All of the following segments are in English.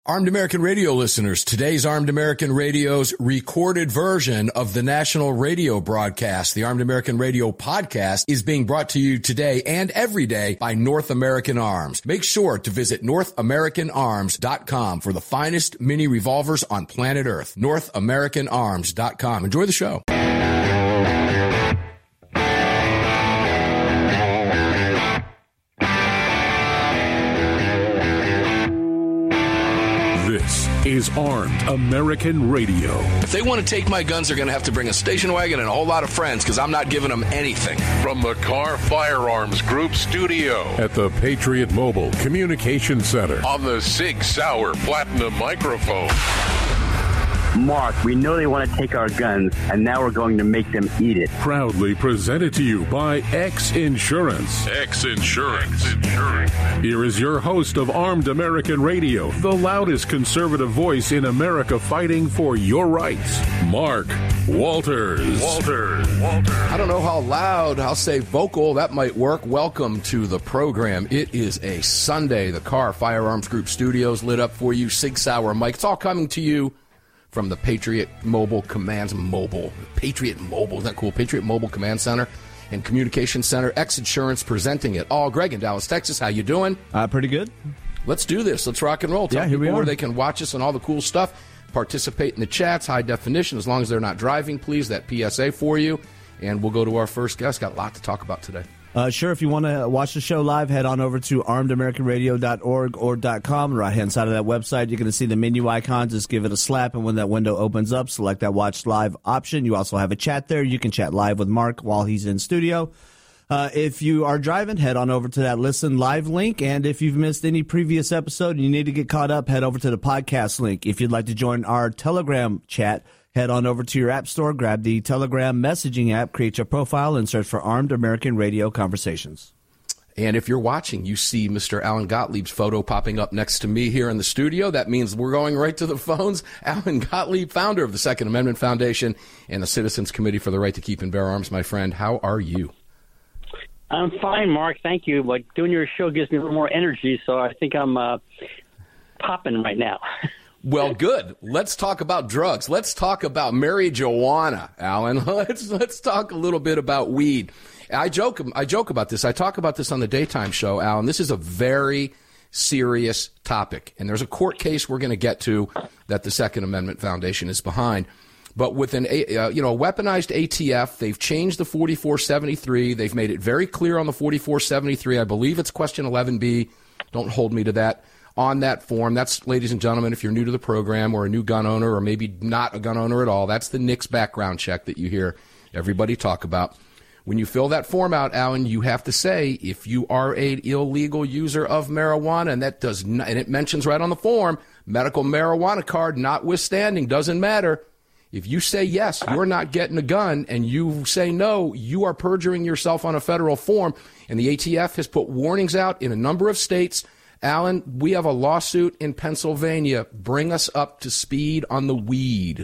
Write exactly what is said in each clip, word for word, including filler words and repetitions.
Armed American Radio listeners, today's Armed American Radio's recorded version of the national radio broadcast, the Armed American Radio podcast, is being brought to you today and every day by North American Arms. Make sure to visit north american arms dot com for the finest mini revolvers on planet Earth. north american arms dot com. Enjoy the show. This is Armed American Radio. If they want to take my guns, they're going to have to bring a station wagon and a whole lot of friends, because I'm not giving them anything. From the Car Firearms Group studio At the Patriot Mobile Communication Center. on the Sig Sauer Platinum microphone. Mark, we know they want to take our guns, and now we're going to make them eat it. Proudly presented to you by X Insurance. X Insurance. X Insurance. Here is your host of Armed American Radio, the loudest conservative voice in America fighting for your rights, Mark Walters. Walters. Walters. I don't know how loud, I'll say vocal, that might work. Welcome to the program. It is a Sunday. The Car Firearms Group studios lit up for you. Sig Sauer Mike. It's all coming to you from the Patriot Mobile Command Mobile. Patriot Mobile, isn't that cool? Patriot Mobile Command Center and Communication Center. X Insurance presenting it all. Greg in Dallas, Texas, how you doing? Uh, pretty good. Let's do this. Let's rock and roll. Tell Yeah, here we people where are. they can watch us and all the cool stuff. Participate in the chats, high definition, as long as they're not driving, please. That P S A for you. And we'll go to our first guest. Got a lot to talk about today. Uh, sure, if you want to watch the show live, head on over to armed american radio dot org or .com. Right-hand side of that website, you're going to see the menu icons. Just give it a slap, and when that window opens up, select that Watch Live option. You also have a chat there. You can chat live with Mark while he's in studio. Uh, if you are driving, head on over to that Listen Live link. And if you've missed any previous episode and you need to get caught up, head over to the podcast link. If you'd like to join our Telegram chat, head on over to your app store, grab the Telegram messaging app, create your profile, and search for Armed American Radio Conversations. And if you're watching, you see Mister Alan Gottlieb's photo popping up next to me here in the studio. That means we're going right to the phones. Alan Gottlieb, founder of the Second Amendment Foundation and the Citizens Committee for the Right to Keep and Bear Arms. My friend, how are you? I'm fine, Mark. Thank you. Like, doing your show gives me a little more energy, so I think I'm uh, popping right now. Well, good. Let's talk about drugs. Let's talk about marijuana, Alan. Let's let's talk a little bit about weed. I joke I joke about this. I talk about this on the daytime show, Alan. This is a very serious topic, and there's a court case we're going to get to that the Second Amendment Foundation is behind. But with an uh, you know weaponized A T F, they've changed the forty-four seventy-three. They've made it very clear on the forty-four seventy-three. I believe it's question eleven B. Don't hold me to that. On that form, that's, ladies and gentlemen, if you're new to the program or a new gun owner or maybe not a gun owner at all, that's the NICS background check that you hear everybody talk about. When you fill that form out, Alan, you have to say if you are an illegal user of marijuana, and that does not, and it mentions right on the form, medical marijuana card notwithstanding, doesn't matter. If you say yes, you're not getting a gun, and you say no, you are perjuring yourself on a federal form. And the A T F has put warnings out in a number of states. Alan, we have a lawsuit in Pennsylvania. Bring us up to speed on the weed.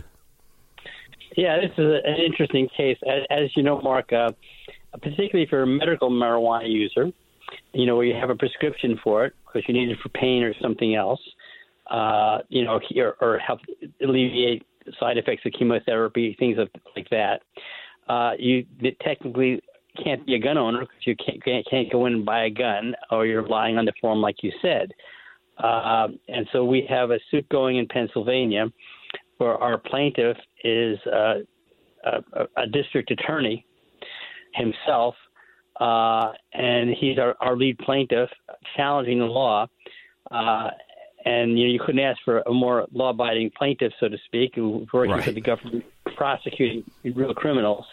Yeah, this is an interesting case. As, as you know, Mark, uh, particularly if you're a medical marijuana user, you know, where you have a prescription for it because you need it for pain or something else, uh, you know, or, or help alleviate side effects of chemotherapy, things of, like that, uh, you technically can't be a gun owner because you can't, can't can't go in and buy a gun, or you're relying on the form like you said. Uh, and so we have a suit going in Pennsylvania where our plaintiff is uh, a, a district attorney himself, uh, and he's our, our lead plaintiff challenging the law. Uh, and you know, you couldn't ask for a more law-abiding plaintiff, so to speak, who's working Right. for the government prosecuting real criminals.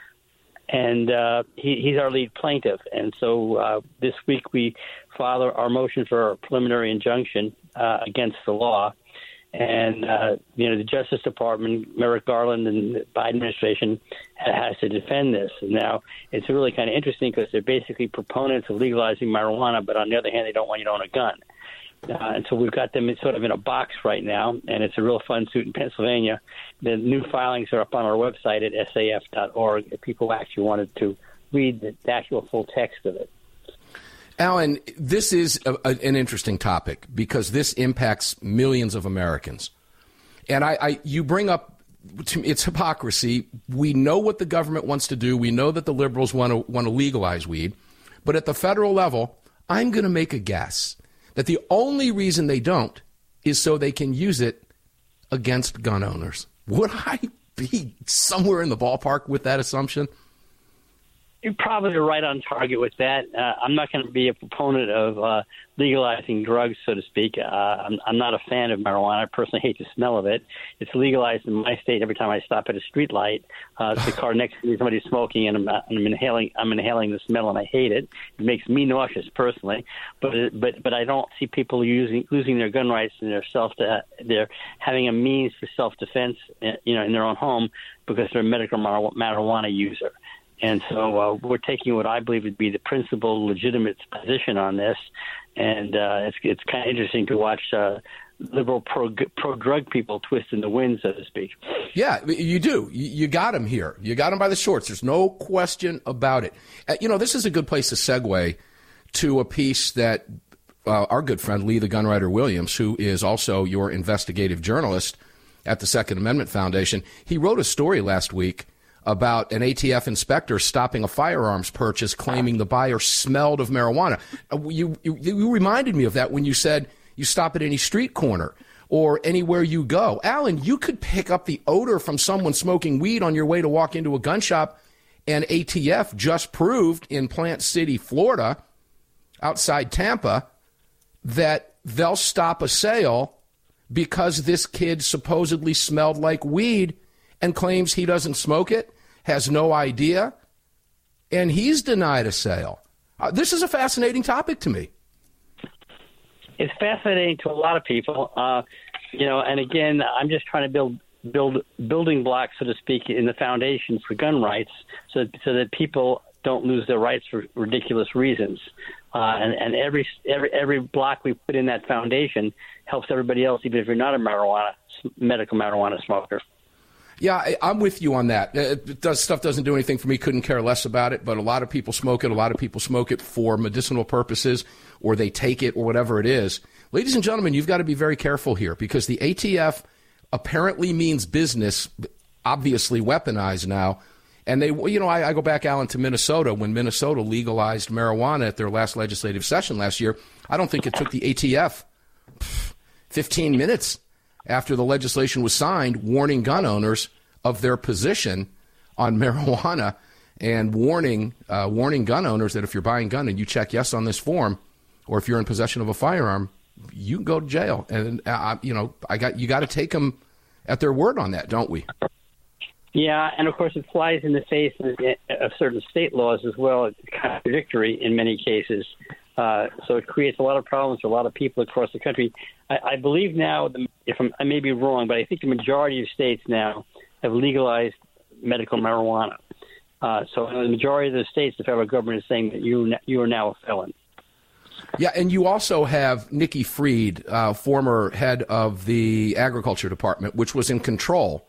And uh, he, he's our lead plaintiff. And so uh, this week we filed our motion for a preliminary injunction uh, against the law. And, uh, you know, the Justice Department, Merrick Garland and the Biden administration has to defend this. And now it's really kind of interesting because they're basically proponents of legalizing marijuana, but on the other hand, they don't want you to own a gun. Uh, and so we've got them in, sort of in a box right now, and it's a real fun suit in Pennsylvania. The new filings are up on our website at S A F dot org if people actually wanted to read the actual full text of it. Alan, this is a, a, an interesting topic because this impacts millions of Americans. And I, I you bring up, it's hypocrisy. We know what the government wants to do. We know that the liberals want to want to legalize weed. But at the federal level, I'm going to make a guess that the only reason they don't is so they can use it against gun owners. Would I be somewhere in the ballpark with that assumption? You're probably right on target with that. Uh, I'm not going to be a proponent of uh, legalizing drugs, so to speak. Uh, I'm, I'm not a fan of marijuana. I personally hate the smell of it. It's legalized in my state every time I stop at a street light. Uh, the car next to me, somebody's smoking, and I'm, I'm inhaling. I'm inhaling the smell, and I hate it. It makes me nauseous personally. But but but I don't see people using losing their gun rights and their self. They're having a means for self-defense, you know, in their own home because they're a medical marijuana user. And so uh, we're taking what I believe would be the principal legitimate position on this. And uh, it's it's kind of interesting to watch uh, liberal pro, pro-drug people twist in the wind, so to speak. Yeah, you do. You, you got them here. You got them by the shorts. There's no question about it. Uh, you know, this is a good place to segue to a piece that uh, our good friend Lee the Gunwriter Williams, who is also your investigative journalist at the Second Amendment Foundation, he wrote a story last week about an A T F inspector stopping a firearms purchase, claiming the buyer smelled of marijuana. You, you, you reminded me of that when you said you stop at any street corner or anywhere you go. Alan, you could pick up the odor from someone smoking weed on your way to walk into a gun shop, and A T F just proved in Plant City, Florida, outside Tampa, that they'll stop a sale because this kid supposedly smelled like weed and claims he doesn't smoke it, has no idea, and he's denied a sale. Uh, this is a fascinating topic to me. It's fascinating to a lot of people, uh, you know. And again, I'm just trying to build build building blocks, so to speak, in the foundation for gun rights, so so that people don't lose their rights for ridiculous reasons. Uh, and and every every every block we put in that foundation helps everybody else, even if you're not a marijuana medical marijuana smoker. Yeah, I, I'm with you on that. It does, stuff doesn't do anything for me. Couldn't care less about it. But a lot of people smoke it. A lot of people smoke it for medicinal purposes, or they take it, or whatever it is. Ladies and gentlemen, you've got to be very careful here because the A T F apparently means business, obviously weaponized now. And they, you know, I, I go back, Alan, to Minnesota when Minnesota legalized marijuana at their last legislative session last year. I don't think it took the A T F fifteen minutes after the legislation was signed, warning gun owners of their position on marijuana and warning uh, warning gun owners that if you're buying a gun and you check yes on this form, or if you're in possession of a firearm, you can go to jail. And uh, you know, I got you got to take them at their word on that, don't we? Yeah, and of course it flies in the face of, of certain state laws as well. It's contradictory in many cases. Uh, so it creates a lot of problems for a lot of people across the country. I, I believe now, the, if I'm, I may be wrong, but I think the majority of states now have legalized medical marijuana. Uh, so in the majority of the states, the federal government is saying that you you are now a felon. Yeah, and you also have Nikki Fried, uh, former head of the Agriculture Department, which was in control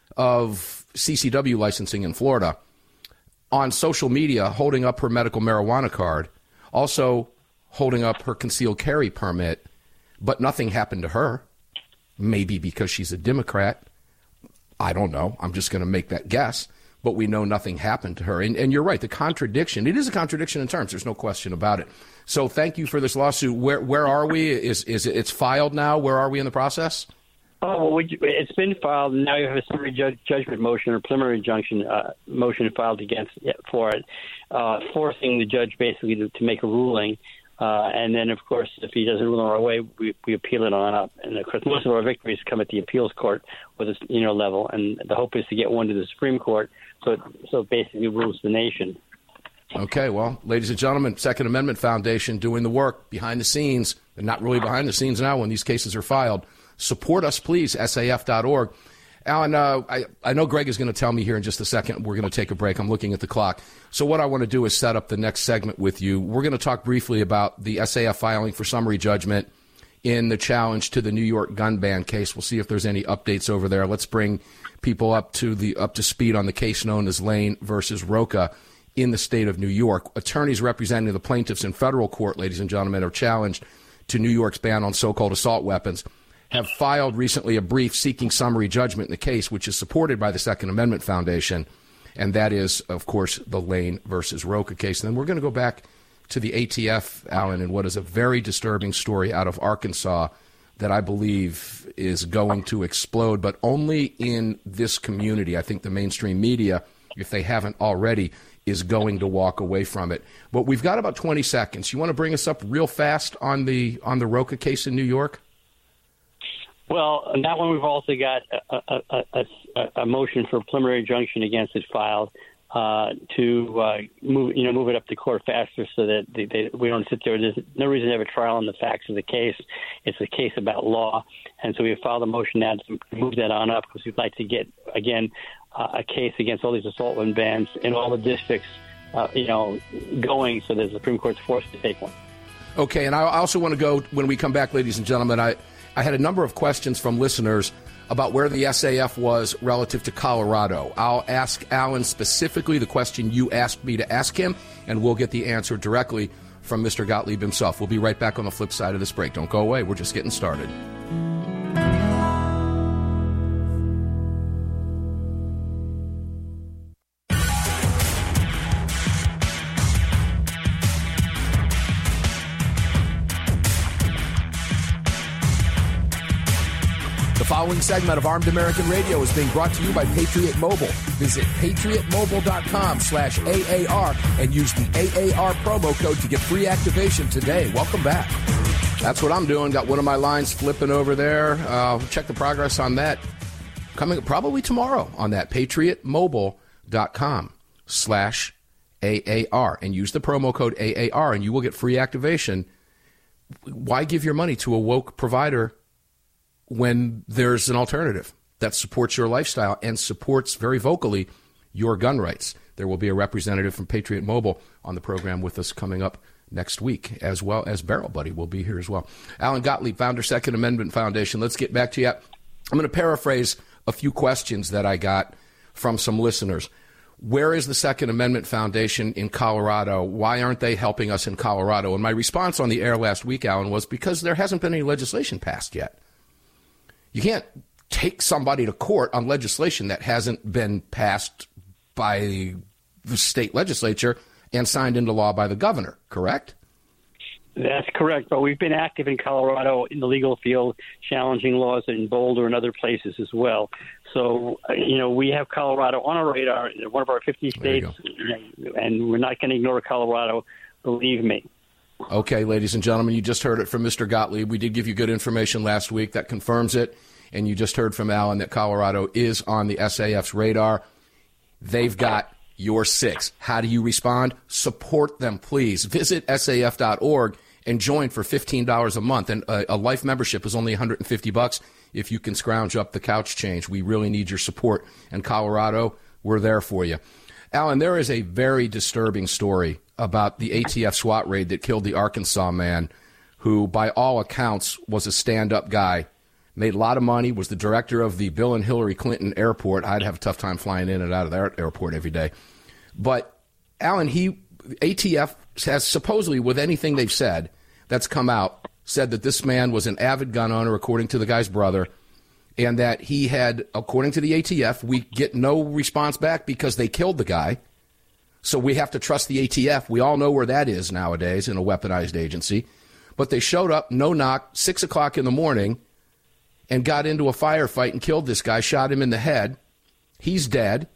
of C C W licensing in Florida, on social media holding up her medical marijuana card, also holding up her concealed carry permit, but nothing happened to her. Maybe because she's a Democrat. I don't know. I'm just going to make that guess. But we know nothing happened to her. And, and you're right, the contradiction, it is a contradiction in terms. There's no question about it. So thank you for this lawsuit. Where where are we? Is is it, it's filed now? Where are we in the process? Oh, well, we, it's been filed. Now you have a summary judge, judgment motion or preliminary injunction uh, motion filed against for it, uh, forcing the judge basically to, to make a ruling. Uh, and then, of course, if he doesn't rule in our way, we, we appeal it on up. And, of course, most of our victories come at the appeals court with a you know, level. And the hope is to get one to the Supreme Court so it, so it basically rules the nation. Okay, well, ladies and gentlemen, Second Amendment Foundation doing the work behind the scenes, and not really behind the scenes now when these cases are filed. Support us, please, S A F dot org. Alan, uh, I, I know Greg is going to tell me here in just a second. We're going to take a break. I'm looking at the clock. So what I want to do is set up the next segment with you. We're going to talk briefly about the S A F filing for summary judgment in the challenge to the New York gun ban case. We'll see if there's any updates over there. Let's bring people up to the up to speed on the case known as Lane versus Rocha. in the state of New York. Attorneys representing the plaintiffs in federal court, ladies and gentlemen, are challenged to New York's ban on so-called assault weapons, have filed recently a brief seeking summary judgment in the case, which is supported by the Second Amendment Foundation, and that is, of course, the Lane versus Rocha case. And then we're going to go back to the A T F, Alan, and what is a very disturbing story out of Arkansas that I believe is going to explode, but only in this community. I think the mainstream media, if they haven't already, is going to walk away from it. But we've got about twenty seconds. You want to bring us up real fast on the on the Rocha case in New York? Well, on that one, we've also got a, a, a, a motion for preliminary injunction against it filed uh, to uh, move, you know, move it up to court faster so that they, they, we don't sit there. There's no reason to have a trial on the facts of the case. It's a case about law, and so we have filed a motion now to move that on up because we'd like to get again uh, a case against all these assault weapon bans in all the districts, uh, you know, going so that the Supreme Court's forced to take one. Okay, and I also want to go when we come back, ladies and gentlemen. I. I had a number of questions from listeners about where the S A F was relative to Colorado. I'll ask Alan specifically the question you asked me to ask him, and we'll get the answer directly from Mister Gottlieb himself. We'll be right back on the flip side of this break. Don't go away. We're just getting started. The following segment of Armed American Radio is being brought to you by Patriot Mobile. Visit patriotmobile.com slash AAR and use the A A R promo code to get free activation today. Welcome back. That's what I'm doing. Got one of my lines flipping over there. Uh, check the progress on that. Coming probably tomorrow on that. patriotmobile.com slash AAR and use the promo code A A R and you will get free activation. Why give your money to a woke provider when there's an alternative that supports your lifestyle and supports very vocally your gun rights? There will be a representative from Patriot Mobile on the program with us coming up next week, as well as Barrel Buddy will be here as well. Alan Gottlieb, founder, Second Amendment Foundation. Let's get back to you. I'm going to paraphrase a few questions that I got from some listeners. Where is the Second Amendment Foundation in Colorado? Why aren't they helping us in Colorado? And my response on the air last week, Alan, was because there hasn't been any legislation passed yet. You can't take somebody to court on legislation that hasn't been passed by the state legislature and signed into law by the governor, correct? That's correct, but we've been active in Colorado in the legal field, challenging laws in Boulder and other places as well. So, you know, we have Colorado on our radar, one of our fifty states, and we're not going to ignore Colorado, believe me. Okay, ladies and gentlemen, you just heard it from Mister Gottlieb. We did give you good information last week that confirms it, and you just heard from Alan that Colorado is on the S A F's radar. They've got your six. How do you respond? Support them, please. Visit S A F dot org and join for fifteen dollars a month. And a, a life membership is only one hundred fifty bucks if you can scrounge up the couch change. We really need your support. And Colorado, we're there for you. Alan, there is a very disturbing story about the A T F SWAT raid that killed the Arkansas man who, by all accounts, was a stand-up guy, made a lot of money, was the director of the Bill and Hillary Clinton airport. I'd have a tough time flying in and out of that airport every day. But, Alan, he A T F has supposedly, with anything they've said that's come out, said that this man was an avid gun owner, according to the guy's brother, and that he had, according to the A T F, we get no response back because they killed the guy. So we have to trust the A T F. We all know where that is nowadays in a weaponized agency. But they showed up, no knock, six o'clock in the morning, and got into a firefight and killed this guy, shot him in the head. He's dead.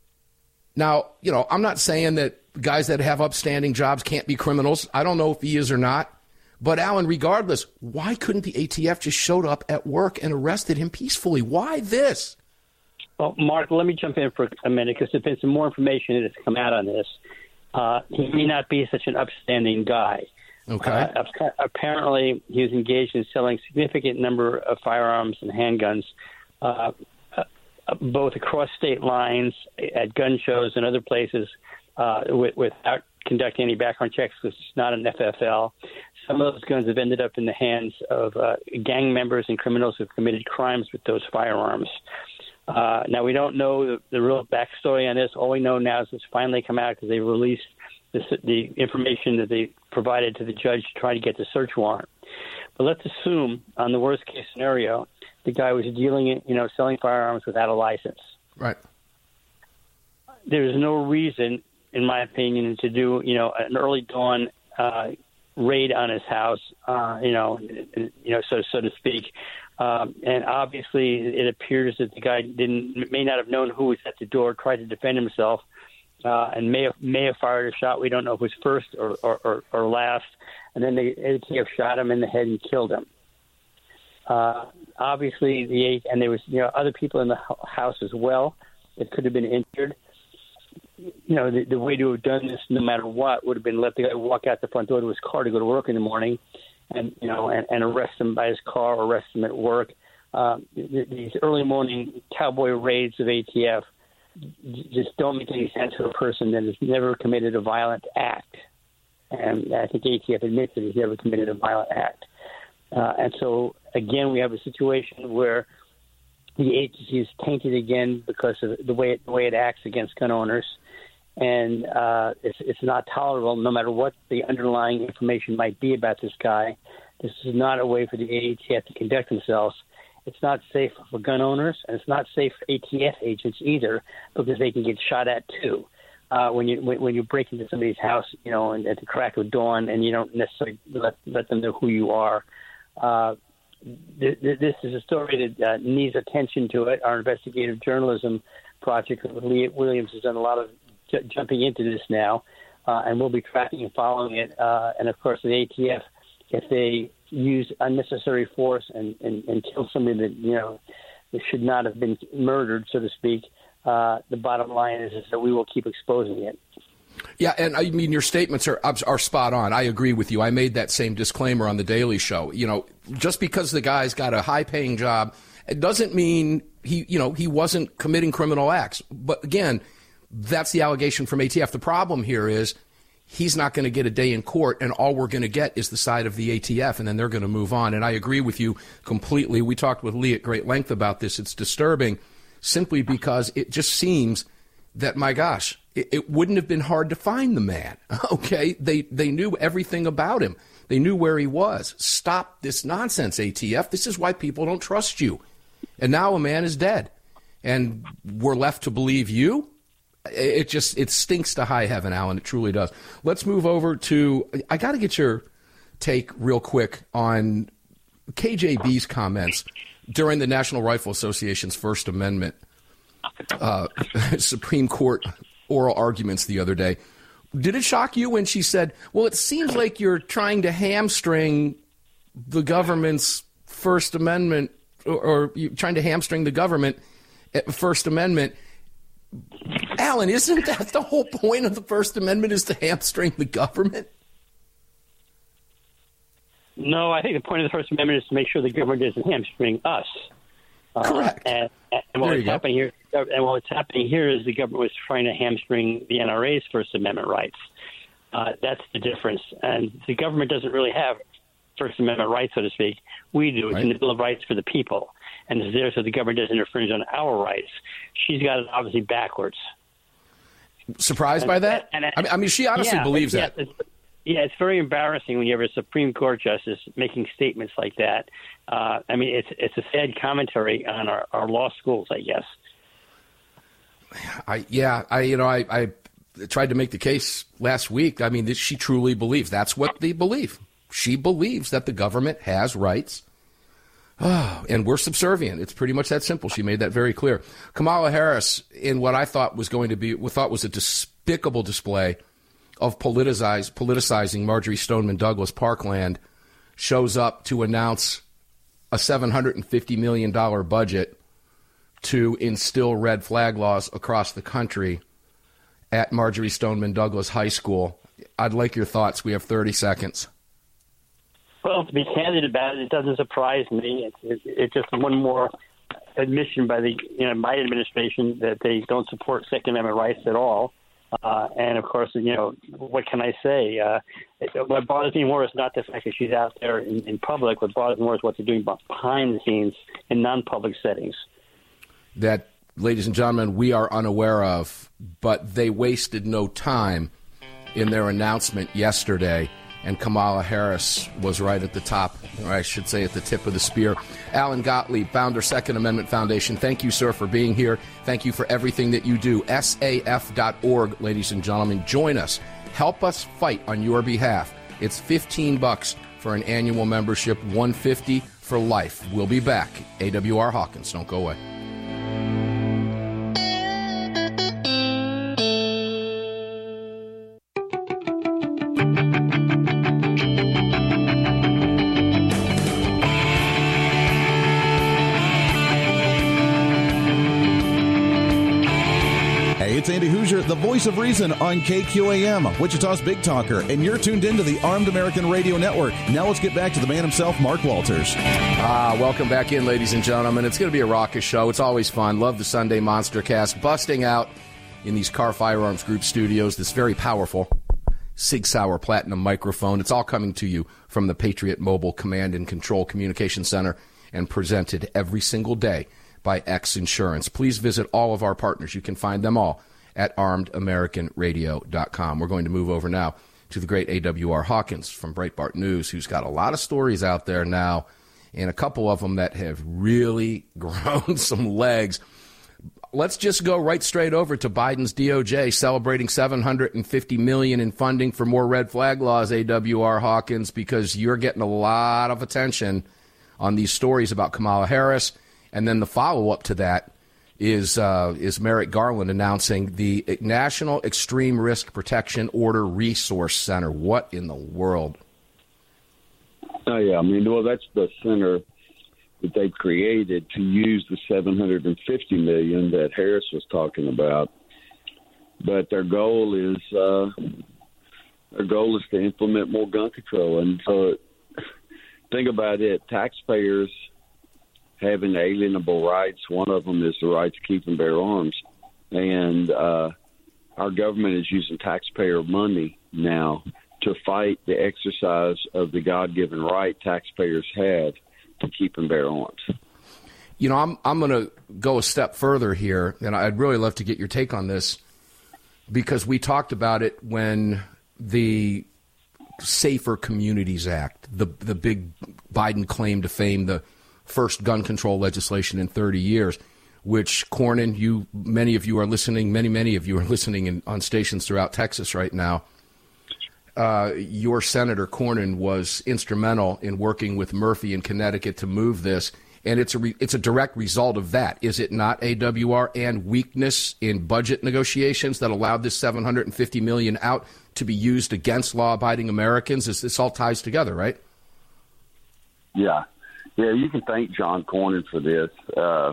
Now, you know, I'm not saying that guys that have upstanding jobs can't be criminals. I don't know if he is or not. But, Alan, regardless, why couldn't the A T F just showed up at work and arrested him peacefully? Why this? Well, Mark, let me jump in for a minute because there's been some more information that has come out on this. Uh, he may not be such an upstanding guy. Okay. Uh, apparently, he was engaged in selling a significant number of firearms and handguns, uh, uh, both across state lines, at gun shows and other places, uh, with, without conducting any background checks because it's not an F F L. Some of those guns have ended up in the hands of uh, gang members and criminals who've committed crimes with those firearms. Uh, now, we don't know the, the real backstory on this. All we know now is it's finally come out because they released this, the information that they provided to the judge to try to get the search warrant. But let's assume, on the worst-case scenario, the guy was dealing, you know, selling firearms without a license. Right. There's no reason, in my opinion, to do, you know, an early dawn uh, raid on his house, uh, you know, you know, so so to speak. Um, and obviously, it appears that the guy didn't, may not have known who was at the door, tried to defend himself, uh, and may have may have fired a shot. We don't know if it was first or or, or, or last. And then the A T F shot him in the head and killed him. Uh, obviously, the and there was you know other people in the house as well that could have been injured. You know, the, the way to have done this, no matter what, would have been let the guy walk out the front door to his car to go to work in the morning, and you know, and, and arrest him by his car or arrest him at work. Uh, these early morning cowboy raids of A T F just don't make any sense for a person that has never committed a violent act. And I think A T F admits that he's never committed a violent act. Uh, and so, again, we have a situation where the agency is tainted again because of the way it, the way it acts against gun owners. And uh, it's, it's not tolerable, no matter what the underlying information might be about this guy. This is not a way for the A T F to conduct themselves. It's not safe for gun owners, and it's not safe for A T F agents either, because they can get shot at too. Uh, when you when, when you break into somebody's house, you know, and at the crack of dawn, and you don't necessarily let, let them know who you are. Uh, th- th- this is a story that uh, needs attention to it. Our investigative journalism project with Lee Williams has done a lot of j- jumping into this now, uh, and we'll be tracking and following it. Uh, and of course, the A T F, if they use unnecessary force and, and, and kill somebody that you know that should not have been murdered, so to speak. Uh, the bottom line is, is that we will keep exposing it. Yeah, and I mean, your statements are are spot on. I agree with you. I made that same disclaimer on The Daily Show. You know, just because the guy's got a high-paying job, it doesn't mean he, you know, he wasn't committing criminal acts. But again, that's the allegation from A T F. The problem here is he's not going to get a day in court, and all we're going to get is the side of the A T F, and then they're going to move on. And I agree with you completely. We talked with Lee at great length about this. It's disturbing. Simply because it just seems that, my gosh, it, it wouldn't have been hard to find the man. Okay, they they knew everything about him. They knew where he was. Stop this nonsense, A T F. This is why people don't trust you. And now a man is dead, and we're left to believe you. It just it stinks to high heaven, Alan. It truly does. Let's move over to. I got to get your take real quick on K J B's comments during the National Rifle Association's First Amendment uh, Supreme Court oral arguments the other day. Did it shock you when she said, well, it seems like you're trying to hamstring the government's First Amendment, or, or you're trying to hamstring the government at First Amendment? Alan, isn't that the whole point of the First Amendment, is to hamstring the government? No, I think the point of the First Amendment is to make sure the government doesn't hamstring us. Uh, Correct. And, and what's happening here, and what's happening here is the government was trying to hamstring the N R A's First Amendment rights. Uh, that's the difference. And the government doesn't really have First Amendment rights, so to speak. We do. It's right. in the Bill of Rights for the people, and it's there so the government doesn't infringe on our rights. She's got it obviously backwards. Surprised and, by that? And, and, I, mean, I mean, she honestly yeah, believes yeah, that. Yeah, it's very embarrassing when you have a Supreme Court justice making statements like that. Uh, I mean, it's it's a sad commentary on our, our law schools, I guess. I yeah, I you know, I, I tried to make the case last week. I mean, this, she truly believes. That's what they believe. She believes that the government has rights, oh, and we're subservient. It's pretty much that simple. She made that very clear. Kamala Harris, in what I thought was going to be, what thought was a despicable display of politicize, politicizing Marjorie Stoneman Douglas Parkland, shows up to announce a seven hundred fifty million dollars budget to instill red flag laws across the country at Marjorie Stoneman Douglas High School. I'd like your thoughts. We have thirty seconds. Well, to be candid about it, it doesn't surprise me. It's, it's, it's just one more admission by the you know Biden administration that they don't support Second Amendment rights at all. Uh, and, of course, you know, what can I say? Uh, what bothers me more is not the fact that she's out there in, in public. What bothers me more is what they're doing behind the scenes in non-public settings. That ladies and gentlemen, we are unaware of, but they wasted no time in their announcement yesterday, and Kamala Harris was right at the top, or I should say at the tip of the spear. Alan Gottlieb, founder, Second Amendment Foundation, thank you, sir, for being here. Thank you for everything that you do. S A F dot org, ladies and gentlemen. Join us. Help us fight on your behalf. It's fifteen bucks for an annual membership, one hundred fifty dollars for life. We'll be back. A W R Hawkins. Don't go away. It's Andy Hoosier, the voice of reason on K Q A M, Wichita's Big Talker, and you're tuned into the Armed American Radio Network. Now let's get back to the man himself, Mark Walters. Ah, welcome back in, ladies and gentlemen. It's going to be a raucous show. It's always fun. Love the Sunday Monster Cast, busting out in these Car Firearms Group studios, this very powerful Sig Sauer Platinum microphone. It's all coming to you from the Patriot Mobile Command and Control Communication Center and presented every single day by X Insurance. Please visit all of our partners. You can find them all at armed american radio dot com. We're going to move over now to the great A W R Hawkins from Breitbart News, who's got a lot of stories out there now, and a couple of them that have really grown some legs. Let's just go right straight over to Biden's D O J celebrating seven hundred fifty million dollars in funding for more red flag laws, A W R Hawkins, because you're getting a lot of attention on these stories about Kamala Harris. And then the follow-up to that is uh, is Merrick Garland announcing the National Extreme Risk Protection Order Resource Center. What in the world? Oh, yeah. I mean, well, that's the center that they've created to use the seven hundred fifty million dollars that Harris was talking about. But their goal is uh, their goal is to implement more gun control. And so think about it. Taxpayers have inalienable rights. One of them is the right to keep and bear arms. And uh, our government is using taxpayer money now to fight the exercise of the God-given right taxpayers have to keep and bear arms. You know, I'm I'm going to go a step further here, and I'd really love to get your take on this, because we talked about it when the Safer Communities Act, the the big Biden claim to fame, the first gun control legislation in thirty years, which, Cornyn, you, many of you are listening, many, many of you are listening in, on stations throughout Texas right now. Uh, your Senator Cornyn was instrumental in working with Murphy in Connecticut to move this, and it's a re, it's a direct result of that, is it not, A W R, and weakness in budget negotiations that allowed this seven hundred fifty million dollars out to be used against law-abiding Americans? This, this all ties together, right? Yeah. Yeah, you can thank John Cornyn for this. Uh,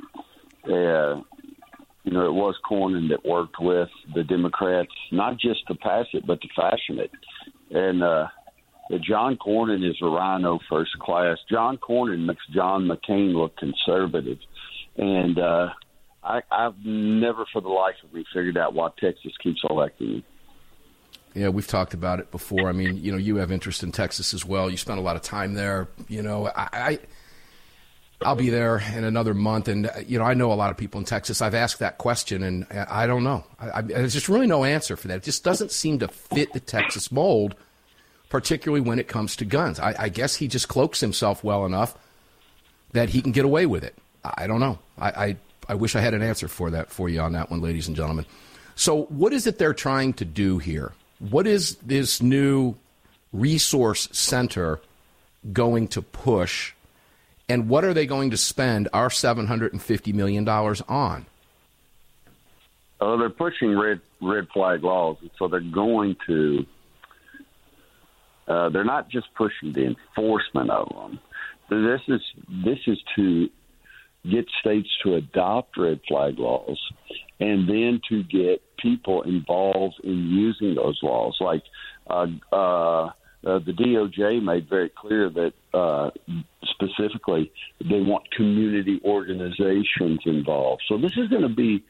uh, you know, it was Cornyn that worked with the Democrats, not just to pass it, but to fashion it. And uh, John Cornyn is a rhino first class. John Cornyn makes John McCain look conservative. And uh, I, I've never for the life of me figured out why Texas keeps electing him. Yeah, we've talked about it before. I mean, you know, you have interest in Texas as well. You spent a lot of time there. You know, I, I, I'll be there in another month, and, you know, I know a lot of people in Texas. I've asked that question, and I don't know. I, I, there's just really no answer for that. It just doesn't seem to fit the Texas mold, particularly when it comes to guns. I, I guess he just cloaks himself well enough that he can get away with it. I don't know. I, I, I wish I had an answer for that for you on that one, ladies and gentlemen. So what is it they're trying to do here? What is this new resource center going to push, and what are they going to spend our seven hundred fifty million dollars on? Oh, they're pushing red red flag laws, so they're going to. Uh, they're not just pushing the enforcement of them. This is this is to get states to adopt red flag laws, and then to get people involved in using those laws. Like uh, uh, uh, the D O J made very clear that uh, specifically they want community organizations involved. So this is going to be,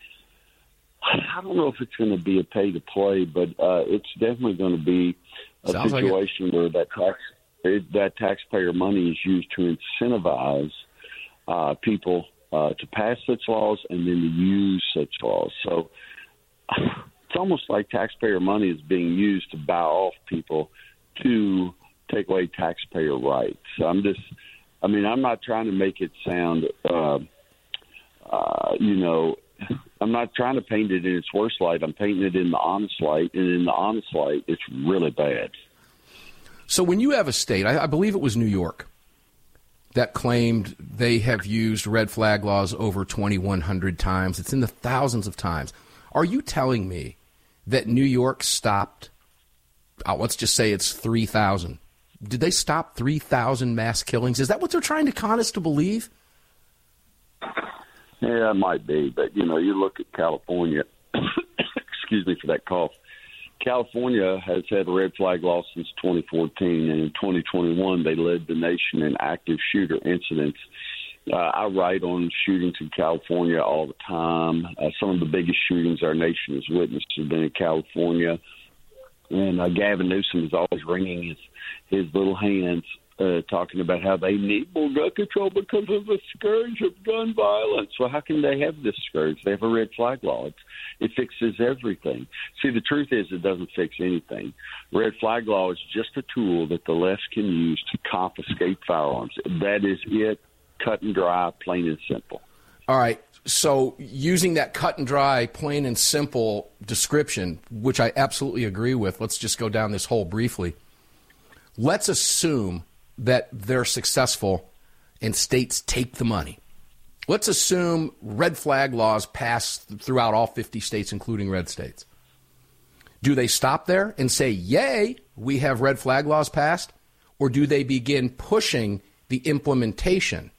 I don't know if it's going to be a pay-to-play, but uh, it's definitely going to be a Sounds situation like where that tax that taxpayer money is used to incentivize uh, people uh, to pass such laws and then to use such laws. So it's almost like taxpayer money is being used to buy off people to take away taxpayer rights. So I'm just, I mean, I'm not trying to make it sound, uh, uh, you know, I'm not trying to paint it in its worst light. I'm painting it in the honest light, and in the honest light, it's really bad. So when you have a state, I, I believe it was New York, that claimed they have used red flag laws over twenty-one hundred times. It's in the thousands of times. Are you telling me that New York stopped, oh, let's just say it's three thousand. Did they stop three thousand mass killings? Is that what they're trying to con us to believe? Yeah, it might be. But, you know, you look at California, excuse me for that cough. California has had a red flag law since twenty fourteen, and in twenty twenty-one they led the nation in active shooter incidents. Uh, I write on shootings in California all the time. Uh, some of the biggest shootings our nation has witnessed have been in California. And uh, Gavin Newsom is always wringing his, his little hands, uh, talking about how they need more gun control because of the scourge of gun violence. Well, how can they have this scourge? They have a red flag law. It's, it fixes everything. See, the truth is it doesn't fix anything. Red flag law is just a tool that the left can use to confiscate firearms. That is it, cut and dry, plain and simple. All right. So using that cut and dry, plain and simple description, which I absolutely agree with, let's just go down this hole briefly. Let's assume that they're successful and states take the money. Let's assume red flag laws pass throughout all fifty states, including red states. Do they stop there and say, yay, we have red flag laws passed? Or do they begin pushing the implementation?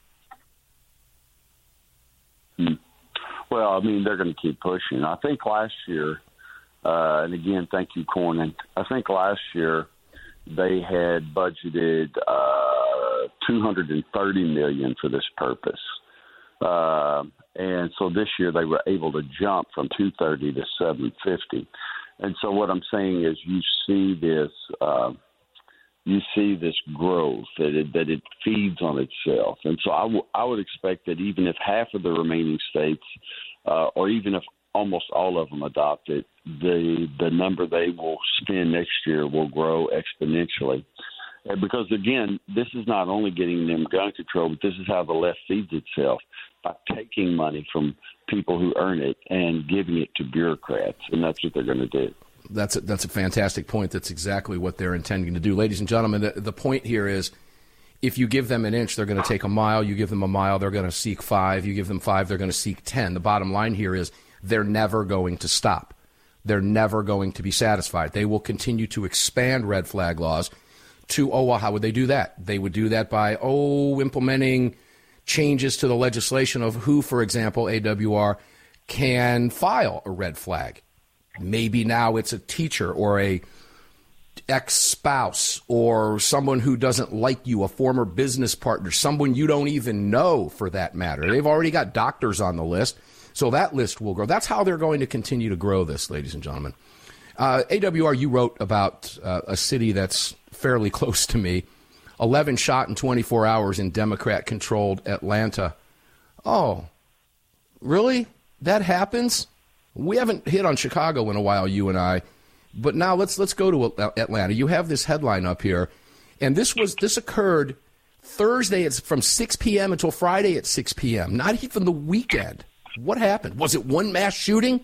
Hmm. Well, I mean, they're going to keep pushing. I think last year, uh, and again, thank you, Cornyn. I think last year they had budgeted uh, two hundred thirty million dollars for this purpose. Uh, and so this year they were able to jump from two hundred thirty to seven hundred fifty. And so what I'm saying is you see this uh, you see this growth, that it, that it feeds on itself. And so I, w- I would expect that even if half of the remaining states, uh, or even if almost all of them adopt it, the the number they will spend next year will grow exponentially. And because, again, this is not only getting them gun control, but this is how the left feeds itself, by taking money from people who earn it and giving it to bureaucrats. And that's what they're going to do. That's a, that's a fantastic point. That's exactly what they're intending to do. Ladies and gentlemen, the, the point here is if you give them an inch, they're going to take a mile. You give them a mile, they're going to seek five. You give them five, they're going to seek ten. The bottom line here is they're never going to stop. They're never going to be satisfied. They will continue to expand red flag laws to, oh, well, how would they do that? They would do that by, oh, implementing changes to the legislation of who, for example, A W R, can file a red flag. Maybe now it's a teacher or a ex-spouse or someone who doesn't like you, a former business partner, someone you don't even know for that matter. They've already got doctors on the list, so that list will grow. That's how they're going to continue to grow this, ladies and gentlemen. Uh, A W R, you wrote about uh, a city that's fairly close to me, eleven shot in twenty-four hours in Democrat-controlled Atlanta. Oh, really? That happens? We haven't hit on Chicago in a while, you and I, but now let's let's go to Atlanta. You have this headline up here, and this was this occurred Thursday. It's from six p.m. until Friday at six p.m. Not even the weekend. What happened? Was it one mass shooting?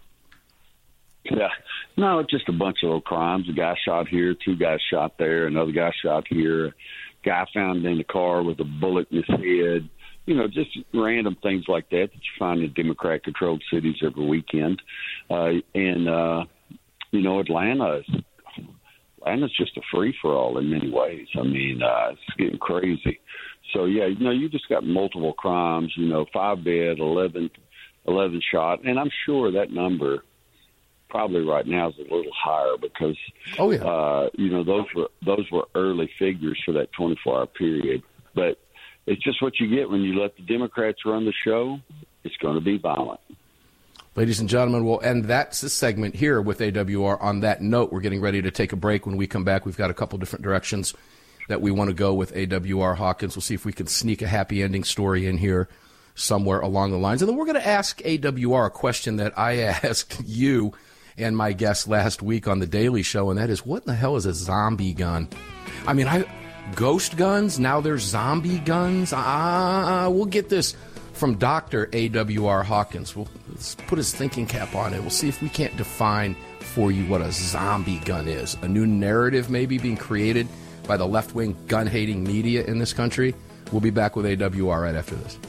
Yeah, no, just a bunch of little crimes. A guy shot here, two guys shot there, another guy shot here. A guy found in the car with a bullet in his head. You know, just random things like that that you find in Democrat-controlled cities every weekend. Uh, and, uh, you know, Atlanta is Atlanta's just a free-for-all in many ways. I mean, uh, it's getting crazy. So, yeah, you know, you just got multiple crimes, you know, five dead, eleven, eleven shot. And I'm sure that number probably right now is a little higher because, oh, yeah. uh, you know, those were those were early figures for that twenty-four hour period. But it's just what you get when you let the Democrats run the show. It's going to be violent. Ladies and gentlemen, we'll end that segment here with A W R on that note. We're getting ready to take a break. When we come back, we've got a couple different directions that we want to go with A W R Hawkins. We'll see if we can sneak a happy ending story in here somewhere along the lines. And then we're going to ask A W R a question that I asked you and my guest last week on The Daily Show, and that is, what in the hell is a zombie gun? I mean, I ghost guns, now there's zombie guns. Ah, we'll get this from Doctor A W R Hawkins. We'll let's put his thinking cap on it. We'll see if we can't define for you what a zombie gun is. A new narrative maybe being created by the left-wing gun-hating media in this country. We'll be back with A W R right after this.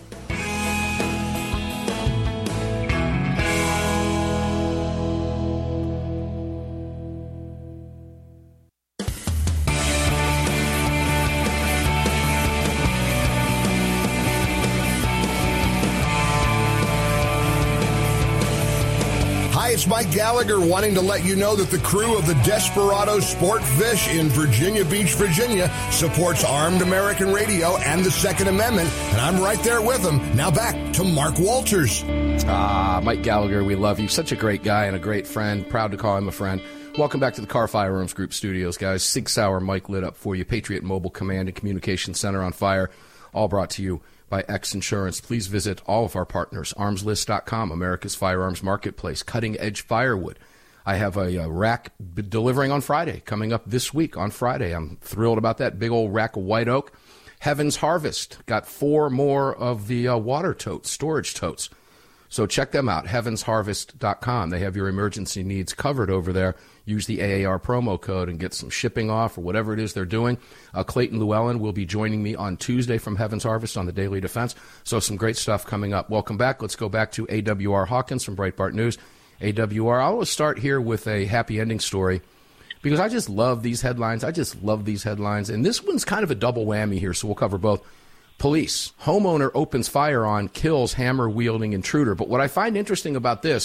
It's Mike Gallagher wanting to let you know that the crew of the Desperado Sport Fish in Virginia Beach, Virginia supports Armed American Radio and the Second Amendment, and I'm right there with them. Now back to Mark Walters. Ah, Mike Gallagher, we love you. Such a great guy and a great friend. Proud to call him a friend. Welcome back to the Car Firearms Group studios, guys. Sig Sauer Mike lit up for you. Patriot Mobile Command and Communications Center on fire. All brought to you by X Insurance. Please visit all of our partners, arms list dot com, America's Firearms Marketplace, Cutting Edge Firewood. I have a, a rack b- delivering on Friday, coming up this week on Friday. I'm thrilled about that. Big old rack of white oak. Heaven's Harvest got four more of the uh, water totes, storage totes. So check them out, heavens harvest dot com. They have your emergency needs covered over there. Use the A A R promo code and get some shipping off or whatever it is they're doing. Uh, Clayton Llewellyn will be joining me on Tuesday from Heaven's Harvest on the Daily Defense. So some great stuff coming up. Welcome back. Let's go back to A W R Hawkins from Breitbart News. A W R, I always start here with a happy ending story because I just love these headlines. I just love these headlines. And this one's kind of a double whammy here, so we'll cover both. Police. Homeowner opens fire on, kills hammer-wielding intruder. But what I find interesting about this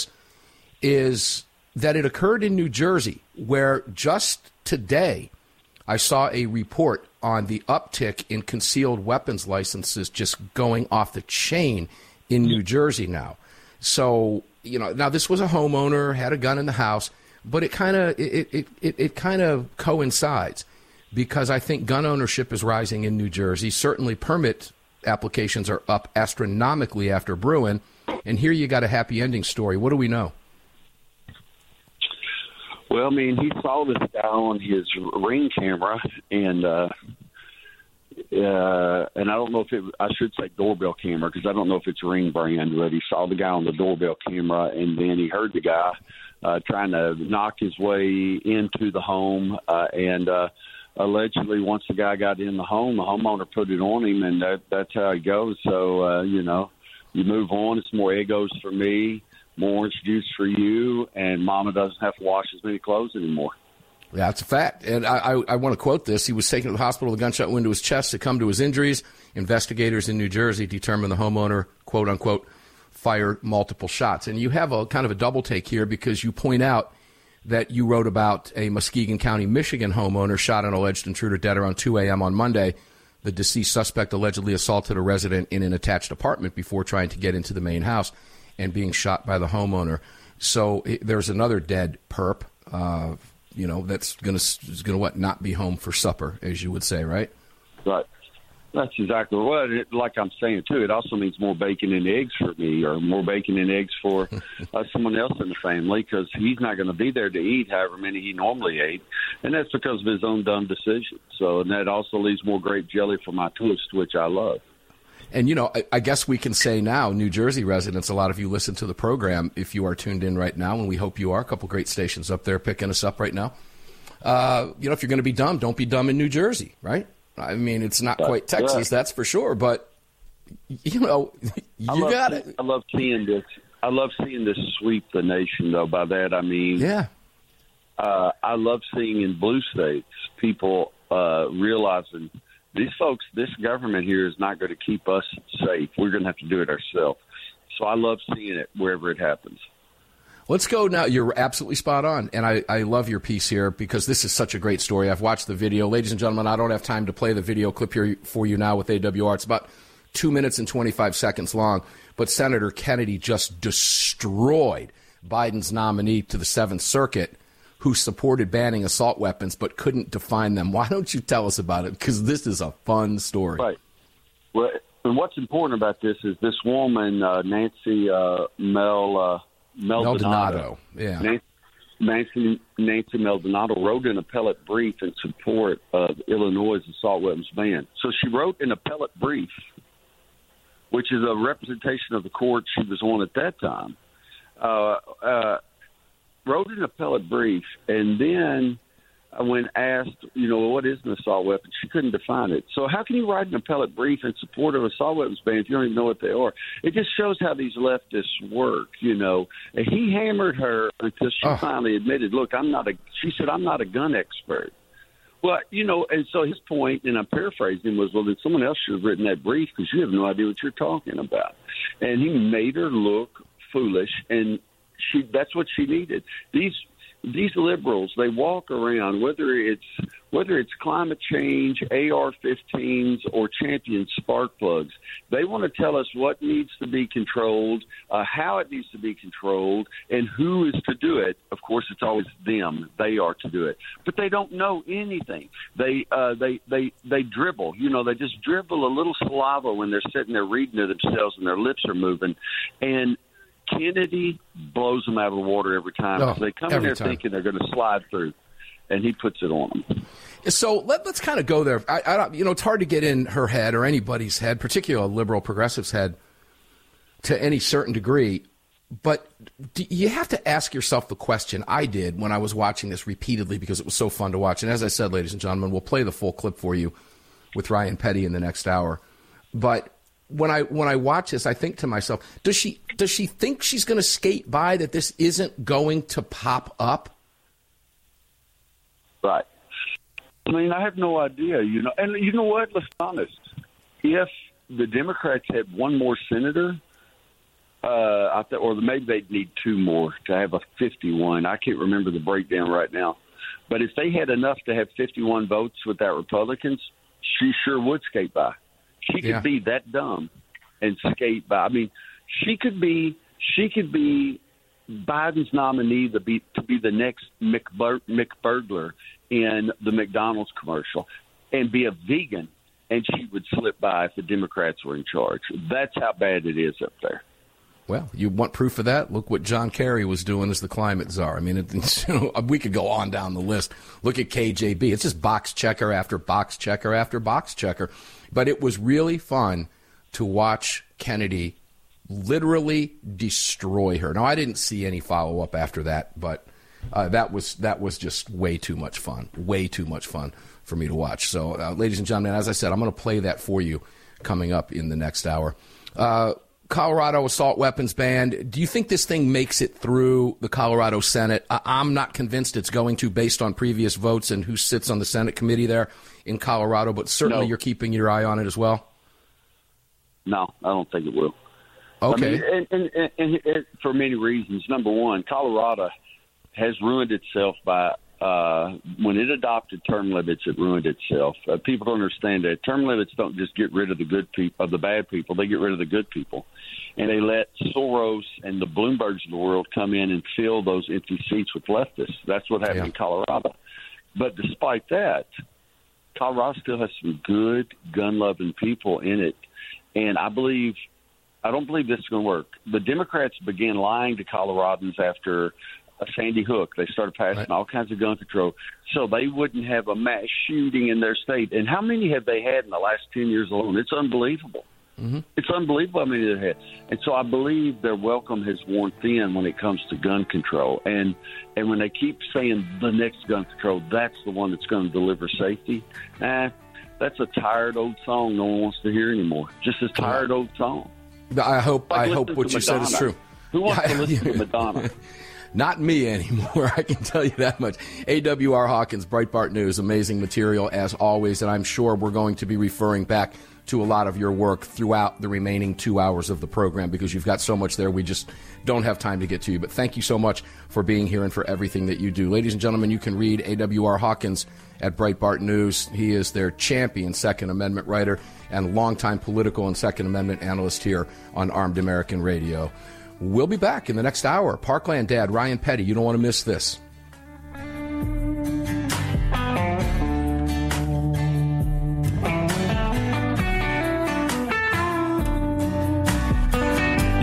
is that it occurred in New Jersey, where just today I saw a report on the uptick in concealed weapons licenses just going off the chain in New Jersey now. So, you know, now this was a homeowner, had a gun in the house, but it kind of it it, it, it kind of coincides because I think gun ownership is rising in New Jersey. Certainly permit applications are up astronomically after Bruin. And here you got a happy ending story. What do we know? Well, I mean, he saw this guy on his Ring camera, and uh, uh, and I don't know if it, I should say doorbell camera because I don't know if it's Ring brand, but he saw the guy on the doorbell camera, and then he heard the guy uh, trying to knock his way into the home, uh, and uh, allegedly once the guy got in the home, the homeowner put it on him, and that, that's how it goes. So, uh, you know, you move on. It's more egos for me. More orange juice for you, and Mama doesn't have to wash as many clothes anymore. Yeah, that's a fact. And I, I, I want to quote this. He was taken to the hospital with a gunshot wound to his chest, succumbed to his injuries. Investigators in New Jersey determined the homeowner, quote unquote, fired multiple shots. And you have a kind of a double take here because you point out that you wrote about a Muskegon County, Michigan homeowner shot an alleged intruder dead around two a.m. on Monday. The deceased suspect allegedly assaulted a resident in an attached apartment before trying to get into the main house and being shot by the homeowner. So it, there's another dead perp, uh, you know, that's going to, is going to what, not be home for supper, as you would say, right? Right. That's exactly what, it, like I'm saying, too, it also means more bacon and eggs for me or more bacon and eggs for uh, someone else in the family because he's not going to be there to eat however many he normally ate, and that's because of his own dumb decision. So, and that also leaves more grape jelly for my toast, which I love. And, you know, I, I guess we can say now, New Jersey residents, a lot of you listen to the program if you are tuned in right now, and we hope you are. A couple great stations up there picking us up right now. Uh, you know, if you're going to be dumb, don't be dumb in New Jersey, right? I mean, it's not quite Texas, yeah. That's for sure, but, you know, you love, got it. I love seeing this. I love seeing this sweep the nation, though. By that, I mean, yeah. uh, I love seeing in blue states people uh, realizing – these folks, this government here is not going to keep us safe. We're going to have to do it ourselves. So I love seeing it wherever it happens. Let's go now. You're absolutely spot on. And I, I love your piece here because this is such a great story. I've watched the video. Ladies and gentlemen, I don't have time to play the video clip here for you now with A W R. It's about two minutes and twenty-five seconds long. But Senator Kennedy just destroyed Biden's nominee to the Seventh Circuit, who supported banning assault weapons but couldn't define them. Why don't you tell us about it? Because this is a fun story. Right. Well, and what's important about this is this woman, uh, Nancy uh, Mel uh, Maldonado. Yeah. Nancy, Nancy, Nancy Maldonado wrote an appellate brief in support of Illinois' assault weapons ban. So she wrote an appellate brief, which is a representation of the court she was on at that time. Uh, uh, wrote an appellate brief, and then when asked, you know, what is an assault weapon, she couldn't define it. So how can you write an appellate brief in support of assault weapons ban if you don't even know what they are? It just shows how these leftists work, you know. And he hammered her until she oh. finally admitted, look, I'm not a, she said, I'm not a gun expert. Well, you know, and so his point, and I'm paraphrasing, was, well, then someone else should have written that brief because you have no idea what you're talking about. And he made her look foolish, and she that's what she needed. These these liberals, they walk around, whether it's whether it's climate change, A R fifteens, or champion spark plugs, they want to tell us what needs to be controlled, uh, how it needs to be controlled, and who is to do it. Of course, it's always them. They are to do it. But they don't know anything. They uh, they they they dribble. You know, they just dribble a little saliva when they're sitting there reading to themselves and their lips are moving. And Kennedy blows them out of the water every time. Oh, so they come in every there time. thinking they're going to slide through, and he puts it on them. So let, let's kind of go there. I, I don't, you know, it's hard to get in her head or anybody's head, particularly a liberal progressive's head, to any certain degree. But do you have to ask yourself the question I did when I was watching this repeatedly because it was so fun to watch. And as I said, ladies and gentlemen, we'll play the full clip for you with Ryan Petty in the next hour. But when I when I watch this, I think to myself, does she does she think she's going to skate by, that this isn't going to pop up? Right. I mean, I have no idea, you know. And you know what? Let's be honest. If the Democrats had one more senator, uh, I th- or maybe they'd need two more to have a fifty-one. I can't remember the breakdown right now. But if they had enough to have fifty-one votes without Republicans, she sure would skate by. She could Yeah. be that dumb and skate by. I mean, she could be she could be Biden's nominee to be to be the next McBur- McBurglar in the McDonald's commercial and be a vegan, and she would slip by if the Democrats were in charge. That's how bad it is up there. Well, you want proof of that? Look what John Kerry was doing as the climate czar. I mean, it, you know, we could go on down the list. Look at K J B. It's just box checker after box checker after box checker. But it was really fun to watch Kennedy literally destroy her. Now, I didn't see any follow-up after that, but uh, that was that was just way too much fun, way too much fun for me to watch. So, uh, ladies and gentlemen, as I said, I'm going to play that for you coming up in the next hour. Uh, Colorado assault weapons ban. Do you think this thing makes it through the Colorado Senate? I- I'm not convinced it's going to, based on previous votes and who sits on the Senate committee there in Colorado, but certainly No. you're keeping your eye on it as well? No, I don't think it will. Okay. I mean, and, and, and, and it, for many reasons. Number one, Colorado has ruined itself by uh, when it adopted term limits. It ruined itself. Uh, people don't understand that term limits don't just get rid of the good people, of the bad people. They get rid of the good people, and they let Soros and the Bloombergs of the world come in and fill those empty seats with leftists. That's what happened Yeah. in Colorado. But despite that, Colorado still has some good gun-loving people in it, and I believe. I don't believe this is going to work. The Democrats began lying to Coloradans after uh, Sandy Hook. They started passing Right. all kinds of gun control so they wouldn't have a mass shooting in their state. And how many have they had in the last ten years alone? It's unbelievable. Mm-hmm. It's unbelievable how many they've had. And so I believe their welcome has worn thin when it comes to gun control. And and when they keep saying the next gun control, that's the one that's going to deliver safety, nah, that's a tired old song no one wants to hear anymore. Just a tired old song. I hope Like I hope listen what to you said is Madonna. true. Who wants to listen to Madonna? Not me anymore, I can tell you that much. A W R Hawkins, Breitbart News, amazing material as always, and I'm sure we're going to be referring back to a lot of your work throughout the remaining two hours of the program because you've got so much there we just don't have time to get to you. But thank you so much for being here and for everything that you do. Ladies and gentlemen, you can read A W R Hawkins at Breitbart News. He is their champion Second Amendment writer and longtime political and Second Amendment analyst here on Armed American Radio. We'll be back in the next hour. Parkland Dad, Ryan Petty, you don't want to miss this.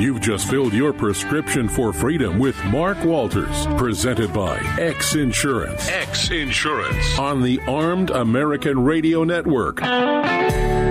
You've just filled your prescription for freedom with Mark Walters, presented by X Insurance. X Insurance. On the Armed American Radio Network.